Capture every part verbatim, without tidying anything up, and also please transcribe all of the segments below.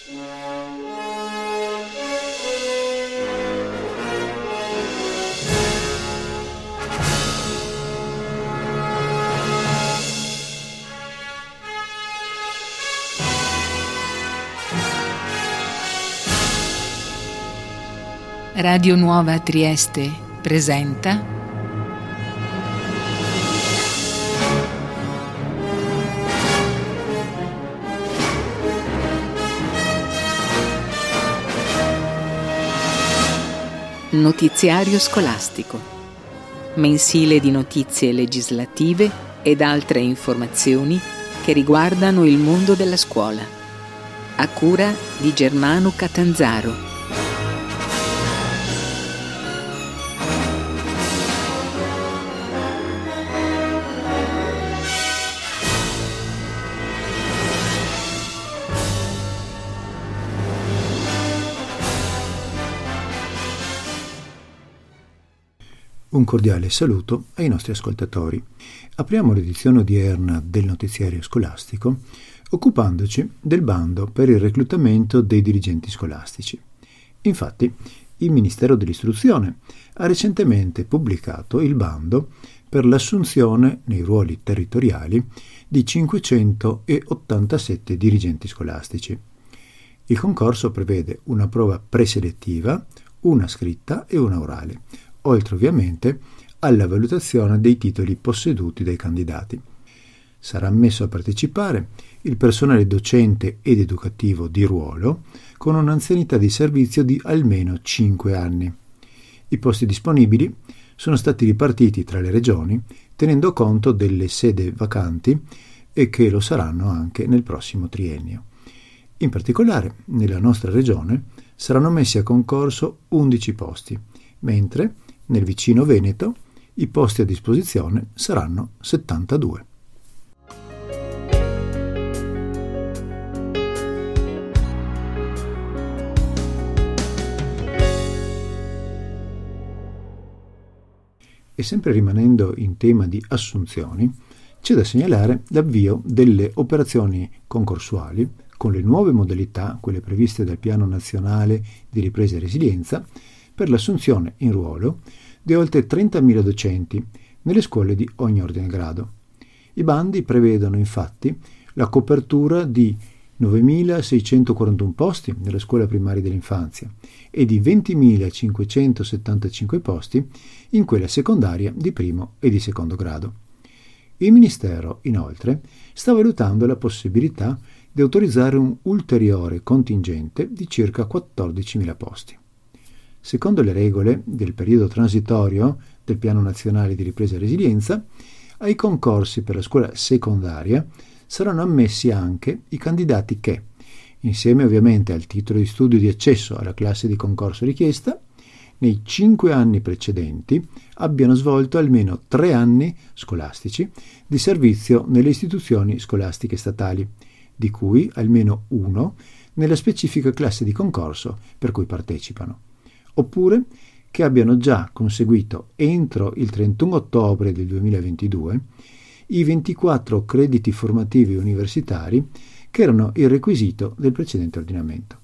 Radio Nuova Trieste presenta Notiziario scolastico, mensile di notizie legislative ed altre informazioni che riguardano il mondo della scuola, a cura di Germano Catanzaro. Un cordiale saluto ai nostri ascoltatori. Apriamo l'edizione odierna del notiziario scolastico occupandoci del bando per il reclutamento dei dirigenti scolastici. Infatti, il Ministero dell'Istruzione ha recentemente pubblicato il bando per l'assunzione nei ruoli territoriali di cinquecentottantasette dirigenti scolastici. Il concorso prevede una prova preselettiva, una scritta e una orale, oltre ovviamente alla valutazione dei titoli posseduti dai candidati. Sarà ammesso a partecipare il personale docente ed educativo di ruolo con un'anzianità di servizio di almeno cinque anni. I posti disponibili sono stati ripartiti tra le regioni tenendo conto delle sedi vacanti e che lo saranno anche nel prossimo triennio. In particolare, nella nostra regione saranno messi a concorso undici posti, mentre nel vicino Veneto i posti a disposizione saranno settantadue. E sempre rimanendo in tema di assunzioni, c'è da segnalare l'avvio delle operazioni concorsuali con le nuove modalità, quelle previste dal Piano Nazionale di Ripresa e Resilienza, per l'assunzione in ruolo di oltre trentamila docenti nelle scuole di ogni ordine e grado. I bandi prevedono infatti la copertura di novemilaseicentoquarantuno posti nella scuola primaria dell'infanzia e di ventimilacinquecentosettantacinque posti in quella secondaria di primo e di secondo grado. Il Ministero, inoltre, sta valutando la possibilità di autorizzare un ulteriore contingente di circa quattordicimila posti. Secondo le regole del periodo transitorio del Piano Nazionale di Ripresa e Resilienza, ai concorsi per la scuola secondaria saranno ammessi anche i candidati che, insieme ovviamente al titolo di studio di accesso alla classe di concorso richiesta, nei cinque anni precedenti abbiano svolto almeno tre anni scolastici di servizio nelle istituzioni scolastiche statali, di cui almeno uno nella specifica classe di concorso per cui partecipano, oppure che abbiano già conseguito entro il trentuno ottobre del duemilaventidue i ventiquattro crediti formativi universitari che erano il requisito del precedente ordinamento.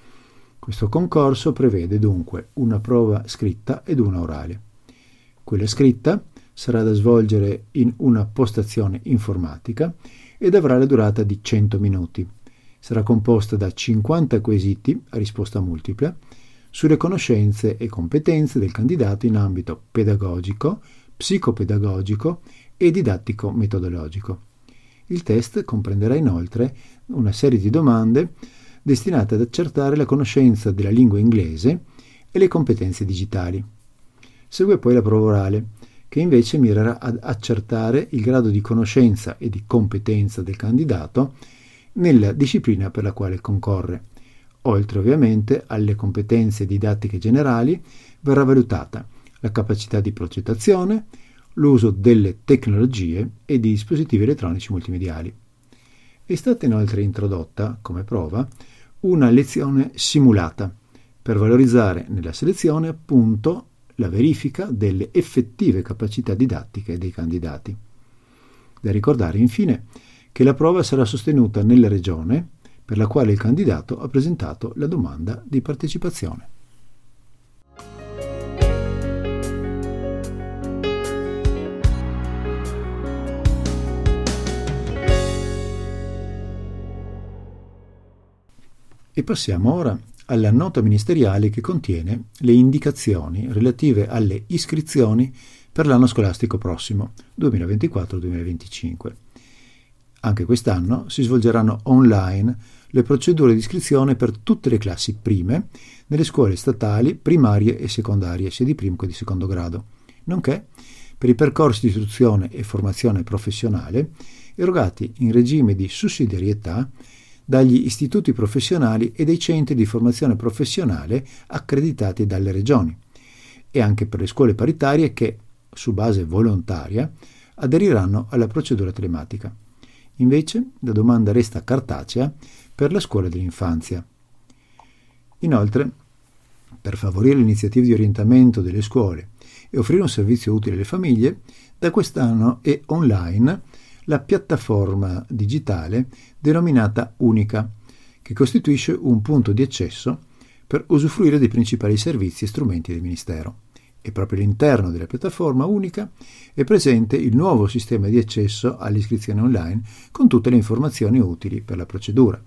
Questo concorso prevede dunque una prova scritta ed una orale. Quella scritta sarà da svolgere in una postazione informatica ed avrà la durata di cento minuti. Sarà composta da cinquanta quesiti a risposta multipla sulle conoscenze e competenze del candidato in ambito pedagogico, psicopedagogico e didattico-metodologico. Il test comprenderà inoltre una serie di domande destinate ad accertare la conoscenza della lingua inglese e le competenze digitali. Segue poi la prova orale, che invece mirerà ad accertare il grado di conoscenza e di competenza del candidato nella disciplina per la quale concorre. Oltre ovviamente alle competenze didattiche generali, verrà valutata la capacità di progettazione, l'uso delle tecnologie e di dispositivi elettronici multimediali. È stata inoltre introdotta, come prova, una lezione simulata per valorizzare nella selezione appunto la verifica delle effettive capacità didattiche dei candidati. Da ricordare infine che la prova sarà sostenuta nella regione per la quale il candidato ha presentato la domanda di partecipazione. E passiamo ora alla nota ministeriale che contiene le indicazioni relative alle iscrizioni per l'anno scolastico prossimo, duemilaventiquattro duemilaventicinque. Anche quest'anno si svolgeranno online le procedure di iscrizione per tutte le classi prime nelle scuole statali, primarie e secondarie, sia di primo che di secondo grado, nonché per i percorsi di istruzione e formazione professionale erogati in regime di sussidiarietà dagli istituti professionali e dai centri di formazione professionale accreditati dalle regioni, e anche per le scuole paritarie che, su base volontaria, aderiranno alla procedura telematica. Invece, la domanda resta cartacea per la scuola dell'infanzia. Inoltre, per favorire le iniziative di orientamento delle scuole e offrire un servizio utile alle famiglie, da quest'anno è online la piattaforma digitale denominata Unica, che costituisce un punto di accesso per usufruire dei principali servizi e strumenti del Ministero. E proprio all'interno della piattaforma Unica è presente il nuovo sistema di accesso all'iscrizione online con tutte le informazioni utili per la procedura.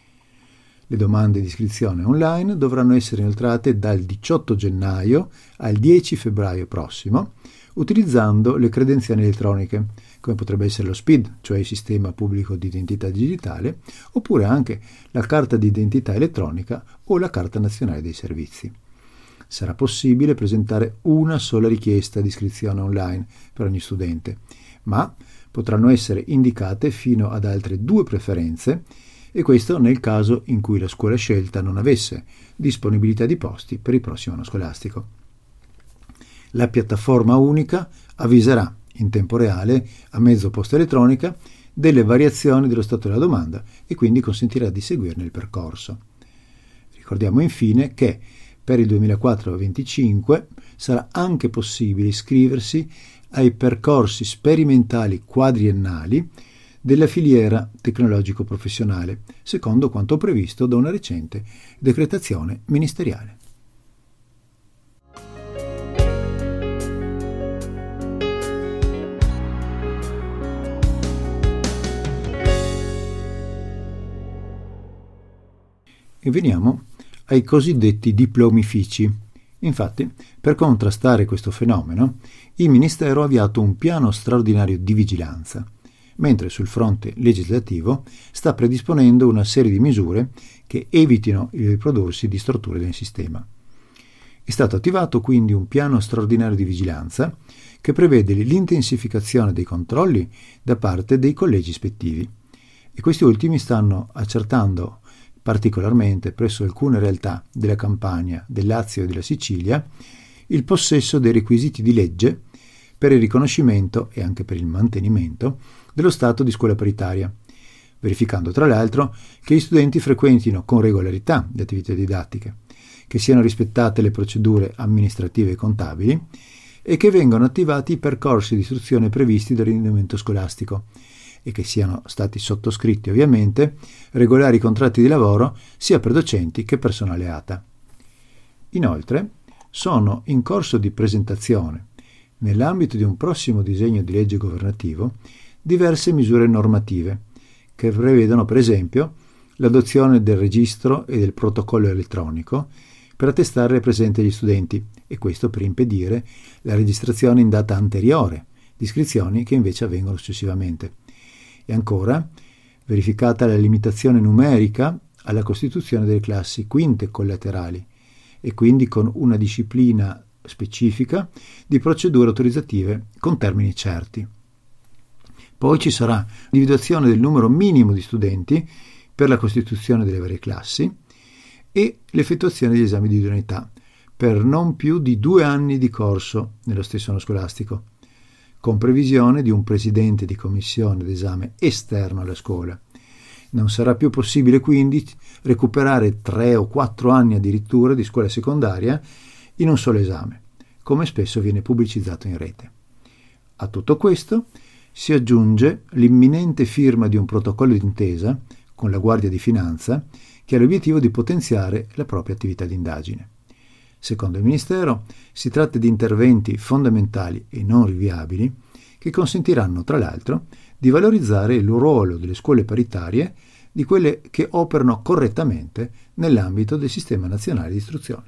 Le domande di iscrizione online dovranno essere inoltrate dal diciotto gennaio al dieci febbraio prossimo, utilizzando le credenziali elettroniche, come potrebbe essere lo S P I D, cioè il Sistema Pubblico di Identità Digitale, oppure anche la Carta di Identità Elettronica o la Carta Nazionale dei Servizi. Sarà possibile presentare una sola richiesta di iscrizione online per ogni studente, ma potranno essere indicate fino ad altre due preferenze, e questo nel caso in cui la scuola scelta non avesse disponibilità di posti per il prossimo anno scolastico. La piattaforma Unica avviserà in tempo reale, a mezzo posta elettronica, delle variazioni dello stato della domanda e quindi consentirà di seguirne il percorso. Ricordiamo infine che per il duemilaquattro venticinque sarà anche possibile iscriversi ai percorsi sperimentali quadriennali della filiera tecnologico-professionale, secondo quanto previsto da una recente decretazione ministeriale. E veniamo ai cosiddetti diplomifici. Infatti, per contrastare questo fenomeno, il Ministero ha avviato un piano straordinario di vigilanza, mentre sul fronte legislativo sta predisponendo una serie di misure che evitino il riprodursi di storture nel sistema. È stato attivato quindi un piano straordinario di vigilanza che prevede l'intensificazione dei controlli da parte dei collegi ispettivi, e questi ultimi stanno accertando particolarmente presso alcune realtà della Campania, del Lazio e della Sicilia, il possesso dei requisiti di legge per il riconoscimento e anche per il mantenimento dello stato di scuola paritaria, verificando tra l'altro che gli studenti frequentino con regolarità le attività didattiche, che siano rispettate le procedure amministrative e contabili e che vengano attivati i percorsi di istruzione previsti dall'ordinamento scolastico, e che siano stati sottoscritti ovviamente regolari contratti di lavoro sia per docenti che personale A T A. Inoltre sono in corso di presentazione, nell'ambito di un prossimo disegno di legge governativo, diverse misure normative che prevedono per esempio l'adozione del registro e del protocollo elettronico per attestare le presenze degli studenti, e questo per impedire la registrazione in data anteriore di iscrizioni che invece avvengono successivamente. E ancora, verificata la limitazione numerica alla costituzione delle classi quinte collaterali, e quindi con una disciplina specifica di procedure autorizzative con termini certi. Poi ci sarà l'individuazione del numero minimo di studenti per la costituzione delle varie classi e l'effettuazione degli esami di idoneità per non più di due anni di corso nello stesso anno scolastico, con previsione di un presidente di commissione d'esame esterno alla scuola. Non sarà più possibile quindi recuperare tre o quattro anni addirittura di scuola secondaria in un solo esame, come spesso viene pubblicizzato in rete. A tutto questo si aggiunge l'imminente firma di un protocollo d'intesa con la Guardia di Finanza, che ha l'obiettivo di potenziare la propria attività di indagine. Secondo il Ministero, si tratta di interventi fondamentali e non rinviabili che consentiranno, tra l'altro, di valorizzare il ruolo delle scuole paritarie, di quelle che operano correttamente nell'ambito del Sistema Nazionale di Istruzione.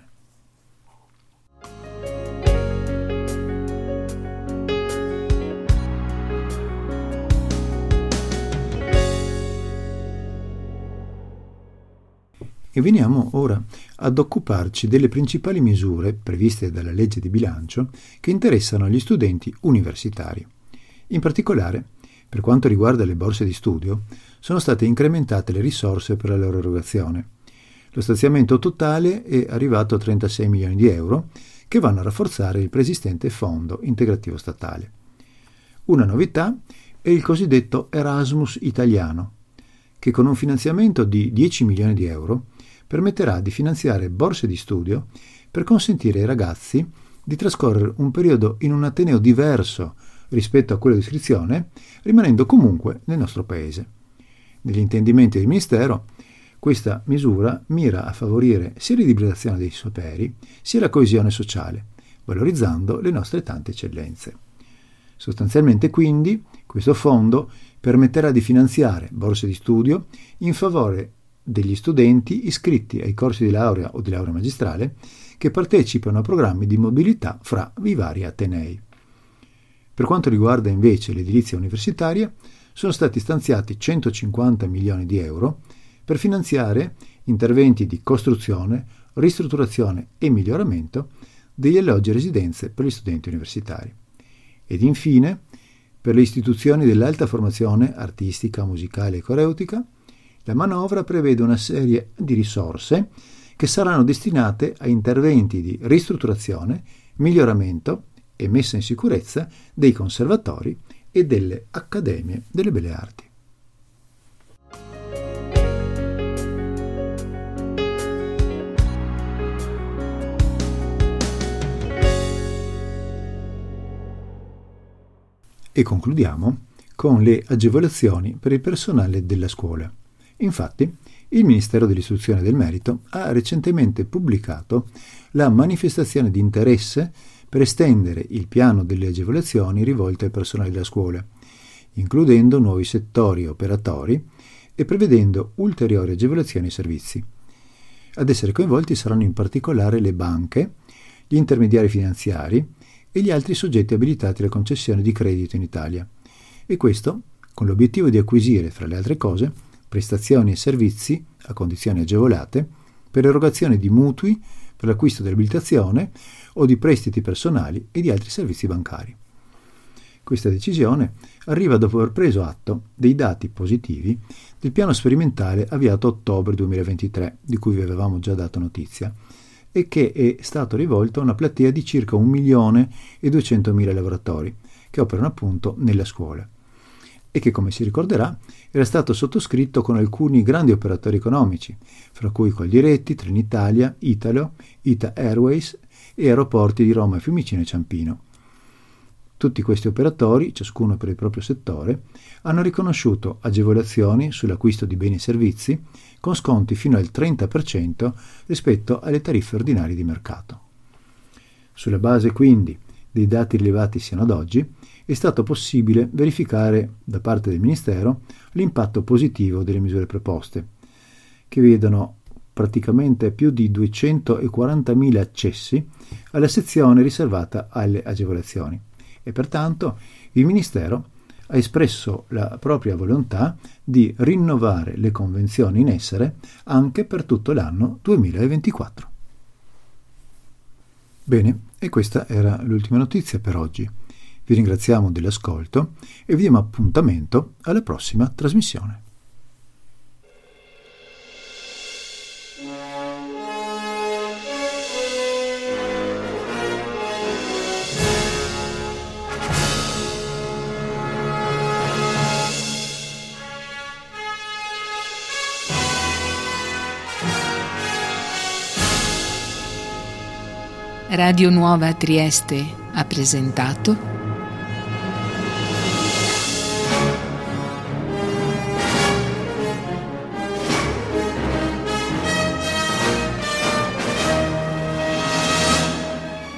E veniamo ora ad occuparci delle principali misure previste dalla legge di bilancio che interessano gli studenti universitari. In particolare, per quanto riguarda le borse di studio, sono state incrementate le risorse per la loro erogazione. Lo stanziamento totale è arrivato a trentasei milioni di euro, che vanno a rafforzare il preesistente Fondo Integrativo Statale. Una novità è il cosiddetto Erasmus italiano, che con un finanziamento di dieci milioni di euro permetterà di finanziare borse di studio per consentire ai ragazzi di trascorrere un periodo in un ateneo diverso rispetto a quello di iscrizione, rimanendo comunque nel nostro paese. Negli intendimenti del Ministero, questa misura mira a favorire sia l'idibrizzazione dei saperi, sia la coesione sociale, valorizzando le nostre tante eccellenze. Sostanzialmente, quindi, questo fondo permetterà di finanziare borse di studio in favore degli studenti iscritti ai corsi di laurea o di laurea magistrale che partecipano a programmi di mobilità fra i vari atenei. Per quanto riguarda invece l'edilizia universitaria, sono stati stanziati centocinquanta milioni di euro per finanziare interventi di costruzione, ristrutturazione e miglioramento degli alloggi e residenze per gli studenti universitari. Ed infine, per le istituzioni dell'alta formazione artistica, musicale e coreutica, la manovra prevede una serie di risorse che saranno destinate a interventi di ristrutturazione, miglioramento e messa in sicurezza dei conservatori e delle accademie delle belle arti. E concludiamo con le agevolazioni per il personale della scuola. Infatti, il Ministero dell'Istruzione e del Merito ha recentemente pubblicato la manifestazione di interesse per estendere il piano delle agevolazioni rivolte al personale della scuola, includendo nuovi settori operatori e prevedendo ulteriori agevolazioni e servizi. Ad essere coinvolti saranno in particolare le banche, gli intermediari finanziari e gli altri soggetti abilitati alla concessione di credito in Italia, e questo con l'obiettivo di acquisire, fra le altre cose, prestazioni e servizi a condizioni agevolate per l'erogazione di mutui per l'acquisto dell'abilitazione o di prestiti personali e di altri servizi bancari. Questa decisione arriva dopo aver preso atto dei dati positivi del piano sperimentale avviato a ottobre duemilaventitré, di cui vi avevamo già dato notizia, e che è stato rivolto a una platea di circa un milione e duecentomila lavoratori che operano appunto nella scuola, e che, come si ricorderà, era stato sottoscritto con alcuni grandi operatori economici, fra cui Coldiretti, Trenitalia, Italo, Ita Airways e aeroporti di Roma, Fiumicino e Ciampino. Tutti questi operatori, ciascuno per il proprio settore, hanno riconosciuto agevolazioni sull'acquisto di beni e servizi con sconti fino al trenta per cento rispetto alle tariffe ordinarie di mercato. Sulla base, quindi, dei dati rilevati sino ad oggi, è stato possibile verificare da parte del Ministero l'impatto positivo delle misure proposte, che vedono praticamente più di duecentoquarantamila accessi alla sezione riservata alle agevolazioni, e pertanto il Ministero ha espresso la propria volontà di rinnovare le convenzioni in essere anche per tutto l'anno duemilaventiquattro. Bene, e questa era l'ultima notizia per oggi. Vi ringraziamo dell'ascolto e vi diamo appuntamento alla prossima trasmissione. Radio Nuova Trieste ha presentato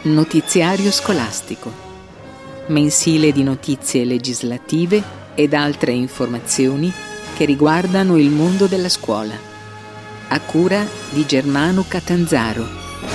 Notiziario scolastico. Mensile di notizie legislative ed altre informazioni che riguardano il mondo della scuola. A cura di Germano Catanzaro.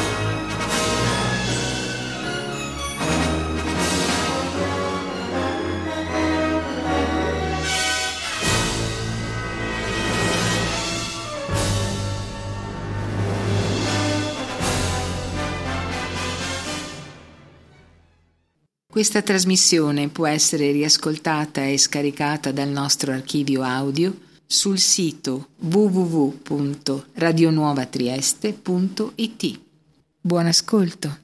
Questa trasmissione può essere riascoltata e scaricata dal nostro archivio audio sul sito w w w punto radionuovatrieste punto i t. Buon ascolto.